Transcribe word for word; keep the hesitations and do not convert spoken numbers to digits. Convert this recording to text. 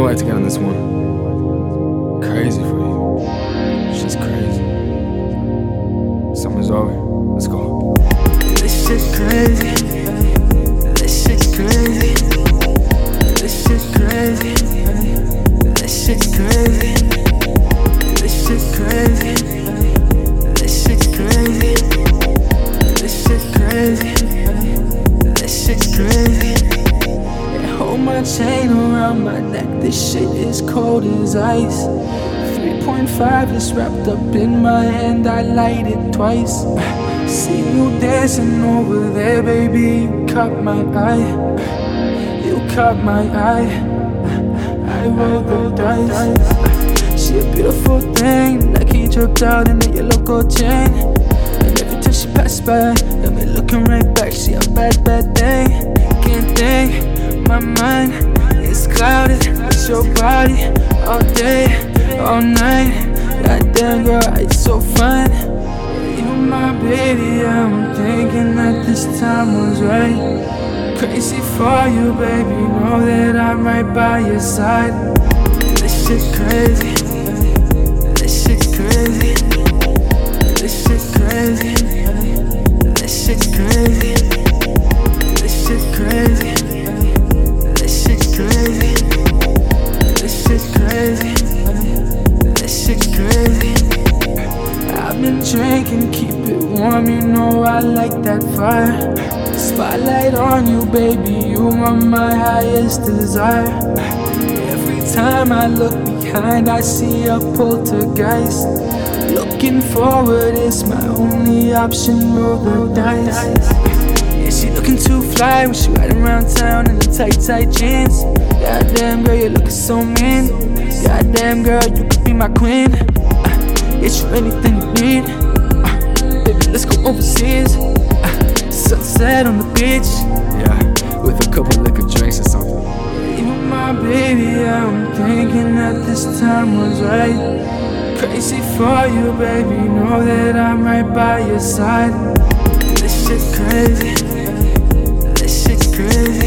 like to get on this one. Crazy for you. It's just crazy. Summer's over. Let's go. This shit crazy. This shit crazy. This shit crazy. This shit crazy. This shit crazy. This shit crazy. This shit crazy. This shit crazy. They hold my chain around my neck. This shit is cold as ice. three point five is wrapped up in my hand. I light it twice. See you dancing over there, baby. You caught my eye. You caught my eye. I roll the dice. She a beautiful thing. Nike dripped out in the yellow gold chain. And every time she passed by, got me looking right back. She a bad, bad thing. Can't think, my mind is clouded. It's your body all day, all night. Goddamn girl, it's so fun. You my baby, I'm thinking that this time was right. Crazy for you, baby, know that I'm right by your side. This shit crazy. This shit crazy. This shit crazy. This shit crazy. This shit crazy. This shit crazy. This shit crazy. This shit crazy. I've been drinking, keep it warm, you know I like that fire. Spotlight on you, baby, you are my highest desire. Every time I look behind, I see a poltergeist. Looking forward is my only option, roll the dice. Yeah, she looking too fly when she riding around town in the tight, tight jeans. Goddamn girl, you're looking so mean. Goddamn girl, you could be my queen. uh, Get you anything you need. uh, Baby, let's go overseas. uh, Sunset on the beach. Yeah, with a couple liquor drinks or something. You my baby, I'm thinking that this time was right. Crazy for you, baby, know that I'm right by your side. This shit crazy. This shit crazy.